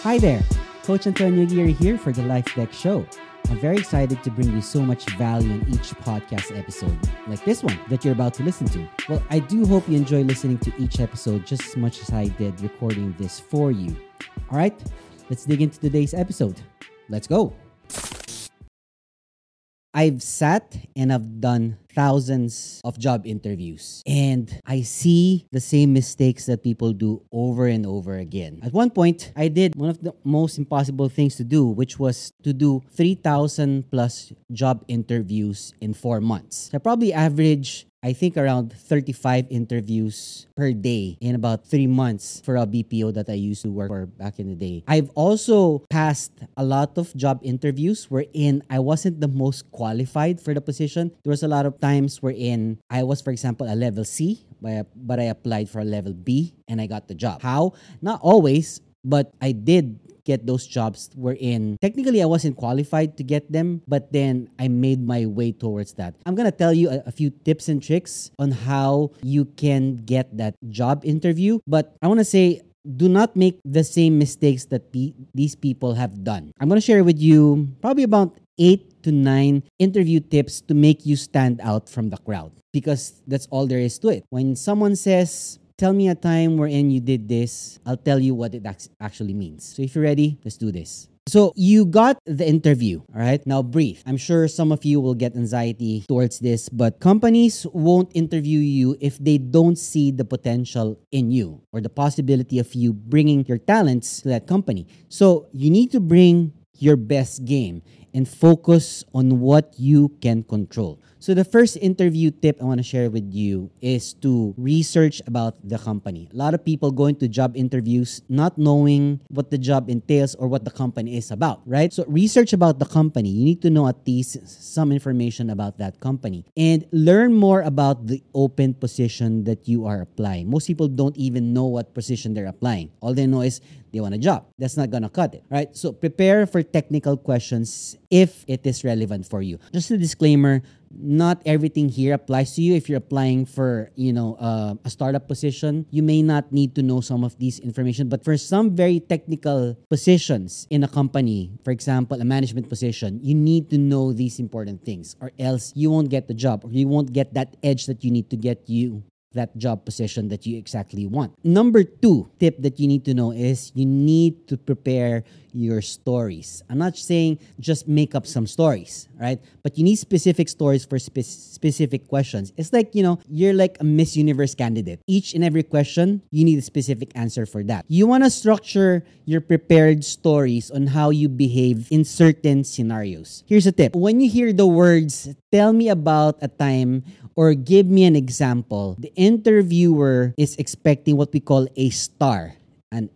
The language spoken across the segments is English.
Hi there, Coach Antonio Geary here for the Life Deck Show. I'm very excited to bring you so much value in each podcast episode, like this one that you're about to listen to. Well, I do hope you enjoy listening to each episode just as much as I did recording this for you. All right, let's dig into today's episode. Let's go. I've sat and I've done thousands of job interviews, and I see the same mistakes that people do over and over again. At one point, I did one of the most impossible things to do, which was to do 3,000 plus job interviews in 4 months. I probably average, I think, around 35 interviews per day in about 3 months for a BPO that I used to work for back in the day. I've also passed a lot of job interviews wherein I wasn't the most qualified for the position. There was a lot of times wherein I was, for example, a level C, but I applied for a level B and I got the job. How? Not always, but I did get those jobs wherein technically I wasn't qualified to get them, but then I made my way towards that. I'm gonna tell you a few tips and tricks on how you can get that job interview, but I want to say do not make the same mistakes that these people have done. I'm gonna share with you probably about 8 to 9 interview tips to make you stand out from the crowd, because that's all there is to it. When someone says, tell me a time wherein you did this, I'll tell you what it actually means. So if you're ready, let's do this. So you got the interview, all right? Now breathe. I'm sure some of you will get anxiety towards this, but companies won't interview you if they don't see the potential in you or the possibility of you bringing your talents to that company. So you need to bring your best game and focus on what you can control. So the first interview tip I want to share with you is to research about the company. A lot of people go into job interviews not knowing what the job entails or what the company is about, right? So research about the company. You need to know at least some information about that company and learn more about the open position that you are applying. Most people don't even know what position they're applying. All they know is they want a job. That's not gonna cut it, right? So prepare for technical questions if it is relevant for you. Just a disclaimer, not everything here applies to you. If you're applying for, a startup position, you may not need to know some of these information. But for some very technical positions in a company, for example, a management position, you need to know these important things, or else you won't get the job, or you won't get that edge that you need to get you that job position that you exactly want. Number 2 tip that you need to know is you need to prepare your stories. I'm not saying just make up some stories, right? But you need specific stories for specific questions. It's like, you're like a Miss Universe candidate. Each and every question, you need a specific answer for that. You want to structure your prepared stories on how you behave in certain scenarios. Here's a tip. When you hear the words, tell me about a time or give me an example, the interviewer is expecting what we call a STAR, an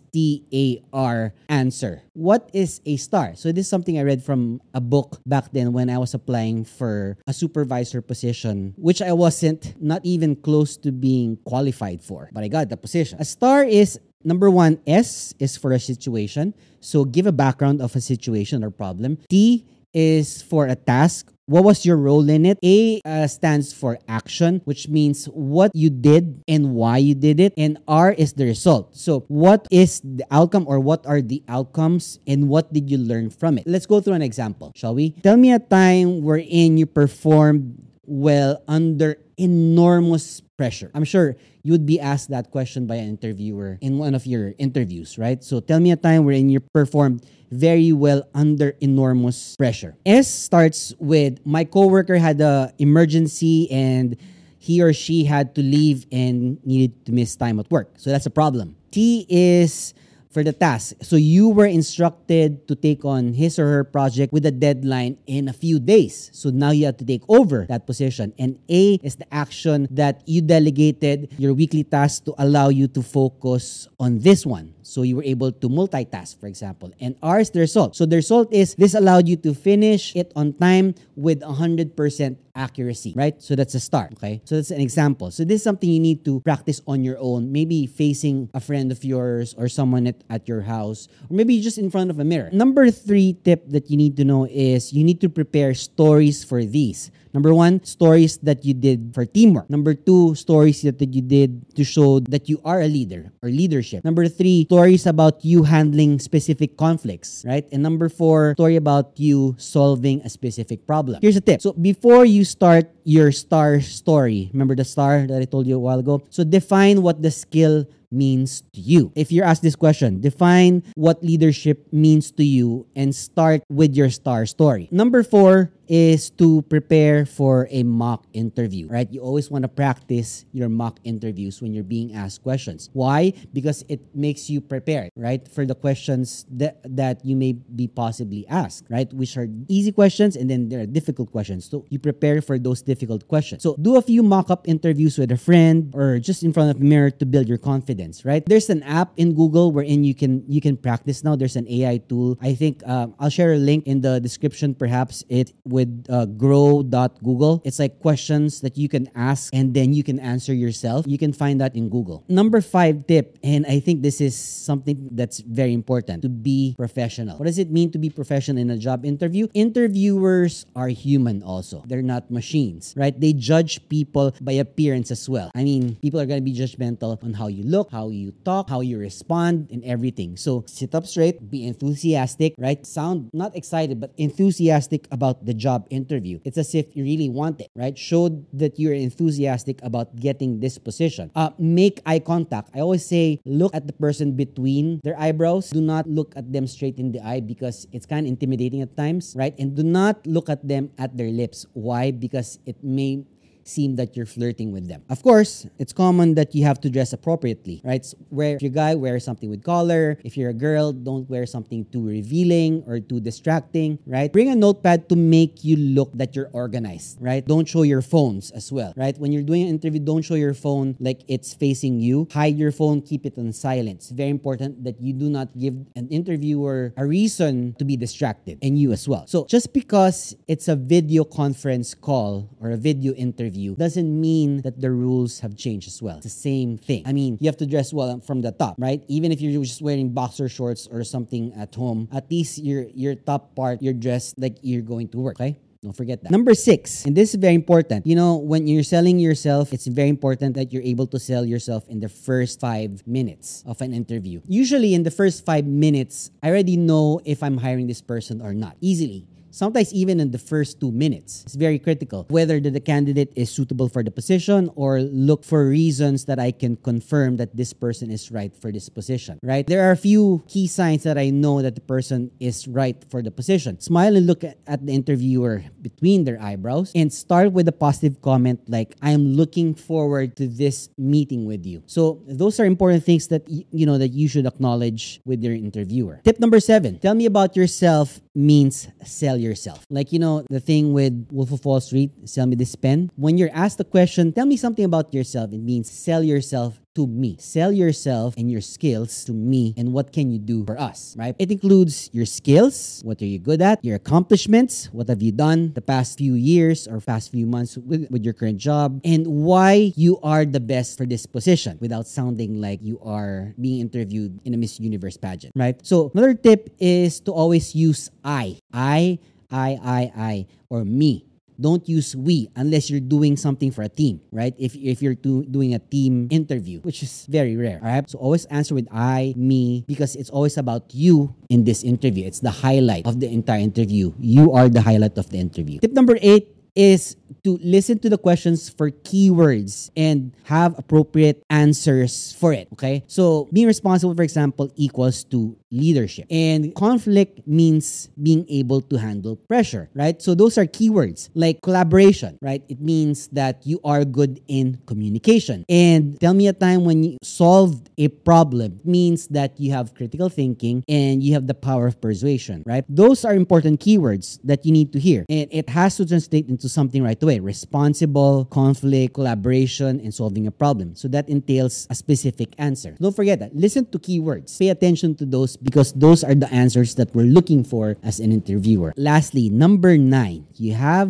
STAR answer. What is a STAR? So this is something I read from a book back then when I was applying for a supervisor position, which I wasn't not even close to being qualified for, but I got the position. A STAR is, number 1, S is for a situation. So give a background of a situation or problem. T is for a task. What was your role in it? A stands for action, which means what you did and why you did it. And R is the result. So what is the outcome, or what are the outcomes, and what did you learn from it? Let's go through an example, shall we? Tell me a time wherein you performed well under enormous pressure. I'm sure you would be asked that question by an interviewer in one of your interviews, right? So tell me a time wherein you performed very well under enormous pressure. S starts with my coworker had an emergency and he or she had to leave and needed to miss time at work. So that's a problem. T is for the task. So you were instructed to take on his or her project with a deadline in a few days. So now you have to take over that position. And A is the action that you delegated your weekly task to allow you to focus on this one. So you were able to multitask, for example. And R is the result. So the result is this allowed you to finish it on time with 100% accuracy, right? So that's a start, okay? So that's an example. So this is something you need to practice on your own, maybe facing a friend of yours or someone at your house, or maybe just in front of a mirror. Number 3 tip that you need to know is you need to prepare stories for these. Number 1, stories that you did for teamwork. Number 2, stories that you did to show that you are a leader or leadership. Number 3, stories about you handling specific conflicts, right? And number 4, story about you solving a specific problem. Here's a tip. So before you start your star story, remember the star that I told you a while ago? So define what the skill means to you. If you're asked this question, define what leadership means to you and start with your star story. Number 4 is to prepare for a mock interview, right? You always want to practice your mock interviews when you're being asked questions. Why? Because it makes you prepared, right? For the questions that you may be possibly asked, right? Which are easy questions and then there are difficult questions. So you prepare for those difficult questions. So do a few mock-up interviews with a friend or just in front of a mirror to build your confidence, right? There's an app in Google wherein you can practice now. There's an AI tool. I think I'll share a link in the description, perhaps it with grow.google. It's like questions that you can ask and then you can answer yourself. You can find that in Google. Number 5 tip, and I think this is something that's very important, to be professional. What does it mean to be professional in a job interview? Interviewers are human also. They're not machines, right? They judge people by appearance as well. I mean, people are going to be judgmental on how you look, how you talk, how you respond, and everything. So sit up straight, be enthusiastic, right? Sound not excited, but enthusiastic about the job interview. It's as if you really want it, right? Show that you're enthusiastic about getting this position. Make eye contact. I always say, look at the person between their eyebrows. Do not look at them straight in the eye because it's kind of intimidating at times, right? And do not look at them at their lips. Why? Because it may seem that you're flirting with them. Of course, it's common that you have to dress appropriately, right? So if you're a guy, wear something with collar. If you're a girl, don't wear something too revealing or too distracting, right? Bring a notepad to make you look that you're organized, right? Don't show your phones as well, right? When you're doing an interview, don't show your phone like it's facing you. Hide your phone, keep it on silent. It's very important that you do not give an interviewer a reason to be distracted, and you as well. So just because it's a video conference call or a video interview doesn't mean that the rules have changed as well. It's the same thing. I mean, you have to dress well from the top, right? Even if you're just wearing boxer shorts or something at home, at least your top part, you're dressed like you're going to work, okay? Don't forget that. Number 6, and this is very important. You know, when you're selling yourself, it's very important that you're able to sell yourself in the first 5 minutes of an interview. Usually in the first 5 minutes, I already know if I'm hiring this person or not. Easily. Sometimes even in the first 2 minutes. It's very critical whether the candidate is suitable for the position or look for reasons that I can confirm that this person is right for this position, right? There are a few key signs that I know that the person is right for the position. Smile and look at the interviewer between their eyebrows and start with a positive comment like, I am looking forward to this meeting with you. So those are important things that that you should acknowledge with your interviewer. Tip number 7, tell me about yourself means sell yourself. Like, the thing with Wolf of Wall Street, sell me this pen. When you're asked the question, tell me something about yourself, it means sell yourself to me. Sell yourself and your skills to me and what can you do for us, right? It includes your skills, what are you good at, your accomplishments, what have you done the past few years or past few months with your current job, and why you are the best for this position without sounding like you are being interviewed in a Miss Universe pageant, right? So another tip is to always use I, or me. Don't use we unless you're doing something for a team, right? If you're doing a team interview, which is very rare, all right? So always answer with I, me, because it's always about you in this interview. It's the highlight of the entire interview. You are the highlight of the interview. Tip number 8 is to listen to the questions for keywords and have appropriate answers for it, okay? So being responsible, for example, equals to leadership. And conflict means being able to handle pressure, right? So those are keywords like collaboration, right? It means that you are good in communication. And tell me a time when you solved a problem. It means that you have critical thinking and you have the power of persuasion, right? Those are important keywords that you need to hear. And it has to translate into something right away. Responsible, conflict, collaboration, and solving a problem. So that entails a specific answer. Don't forget that. Listen to keywords. Pay attention to those because those are the answers that we're looking for as an interviewer. Lastly, number 9, you have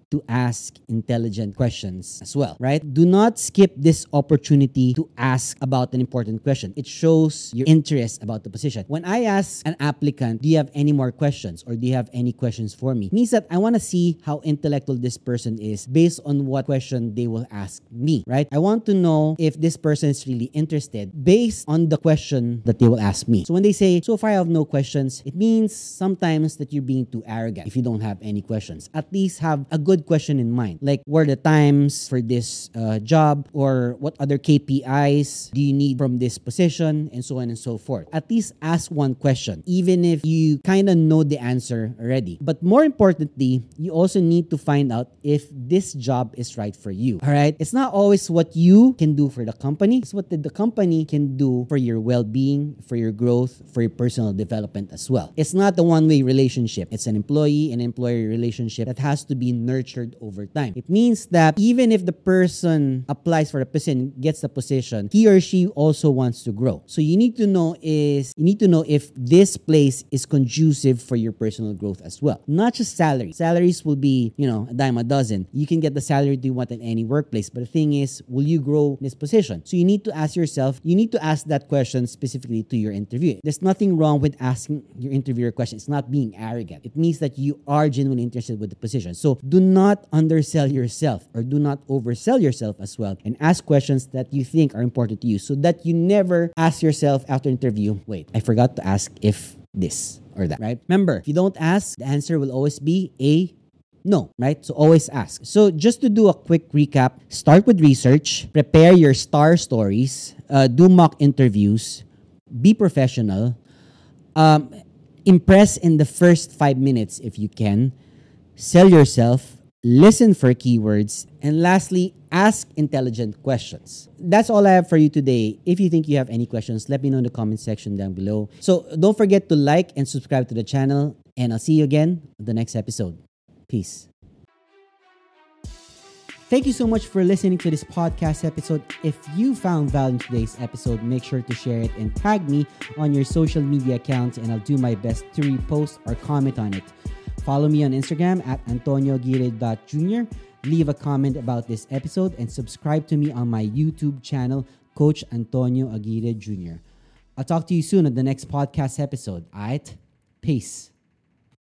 to ask intelligent questions as well, right? Do not skip this opportunity to ask about an important question. It shows your interest about the position. When I ask an applicant, do you have any more questions or do you have any questions for me? It means that I want to see how intellectual this person is based on what question they will ask me, right? I want to know if this person is really interested based on the question that they will ask me. So when they say, so far I have no questions, it means sometimes that you're being too arrogant if you don't have any questions. At least have a good question in mind. Like, what are the times for this job, or what other KPIs do you need from this position, and so on and so forth. At least ask one question, even if you kind of know the answer already. But more importantly, you also need to find out if this job is right for you. All right? It's not always what you can do for the company. It's what the company can do for your well-being, for your growth, for your personal development as well. It's not a one-way relationship. It's an employee and employee relationship that has to be nurtured over time. It means that even if the person applies for a position, gets the position, he or she also wants to grow. So you need to know if this place is conducive for your personal growth as well. Not just salary. Salaries will be, a dime a dozen. You can get the salary you want in any workplace. But the thing is, will you grow in this position? So you need to ask that question specifically to your interview. There's nothing wrong with asking your interviewer a question. It's not being arrogant. It means that you are genuinely interested with the position. So do not undersell yourself or do not oversell yourself as well, and ask questions that you think are important to you so that you never ask yourself after interview, wait, I forgot to ask if this or that, right? Remember, if you don't ask, the answer will always be no, right? So always ask. So just to do a quick recap, start with research, prepare your star stories, do mock interviews, be professional, impress in the first 5 minutes if you can, sell yourself, listen for keywords, and lastly, ask intelligent questions. That's all I have for you today. If you think you have any questions, let me know in the comment section down below. So don't forget to like and subscribe to the channel, and I'll see you again on the next episode. Peace. Thank you so much for listening to this podcast episode. If you found value in today's episode, make sure to share it and tag me on your social media accounts, and I'll do my best to repost or comment on it. Follow me on Instagram at AntonioAguirre.Jr. Leave a comment about this episode and subscribe to me on my YouTube channel, Coach Antonio Aguirre Jr. I'll talk to you soon on the next podcast episode. All right? Peace.